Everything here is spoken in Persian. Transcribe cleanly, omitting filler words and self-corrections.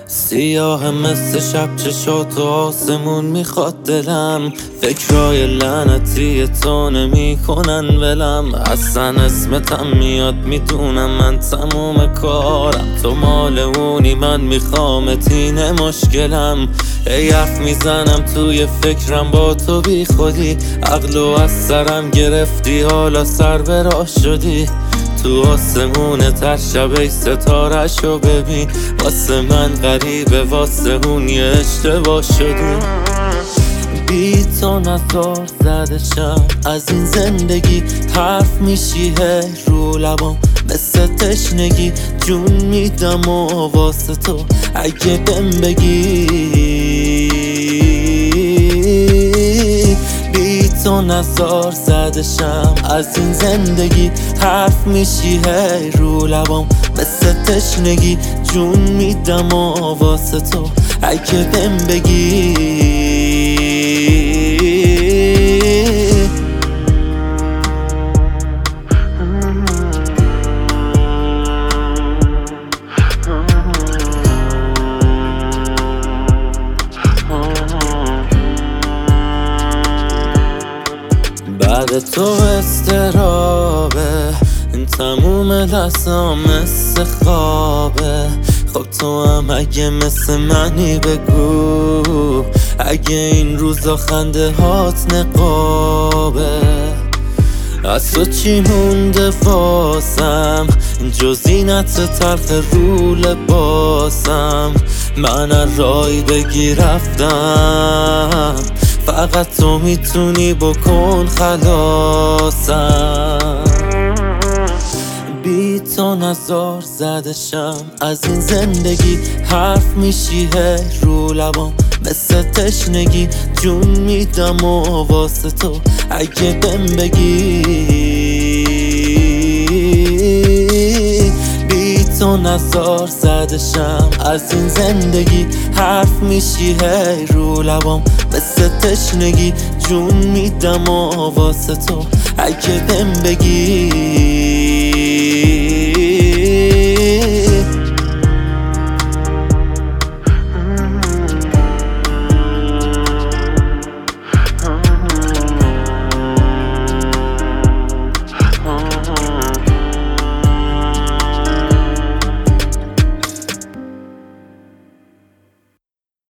سیاه مثل شب چشات و آسمون میخواد دلم، فکرای لعنتی تو نمیکنن ولم. اصلا اسمتم میاد میدونم من تموم کارم، تو مال اونی من میخوامت اینه مشکلم. ای حرف میزنم توی فکرم با تو بی خودی، عقلو از سرم گرفتی حالا سر به راه شدی. تو آسمون تر شب ای ستاره‌شو ببین، واسه من غریبه واسه اون یه اشتباه شدی. بی تو نزار زدشم از این زندگی، حرف میشی هی رو لبام مثل تشنگی. جون میدم و واسه تو اگه بهم بگی، بی تو نزار زدشم از این زندگی، حرف میشی هی رو لبام مثل تشنگی. جون میدم و واسه تو اگه بهم بگی. بعد تو استرابه این تموم دستام مثل خوابه. خب تو هم اگه مثل منی بگو، اگه این روزا خنده هات نقابه. از تو چی مونده واسم جز زینت تلخ رو لباسم؟ من رای بگی رفتم، فقط تو میتونی بکن خلاصم. بی تو نزار زدشم از این زندگی، حرف میشی هی رو لبام مثل تشنگی. جون میدم و واسه تو اگه بهم بگی، بی تو نزار زدشم از این زندگی، حرف میشی هی رو لبام مثل تشنگی. جون میدم و واسه تو اگه بهم بگی.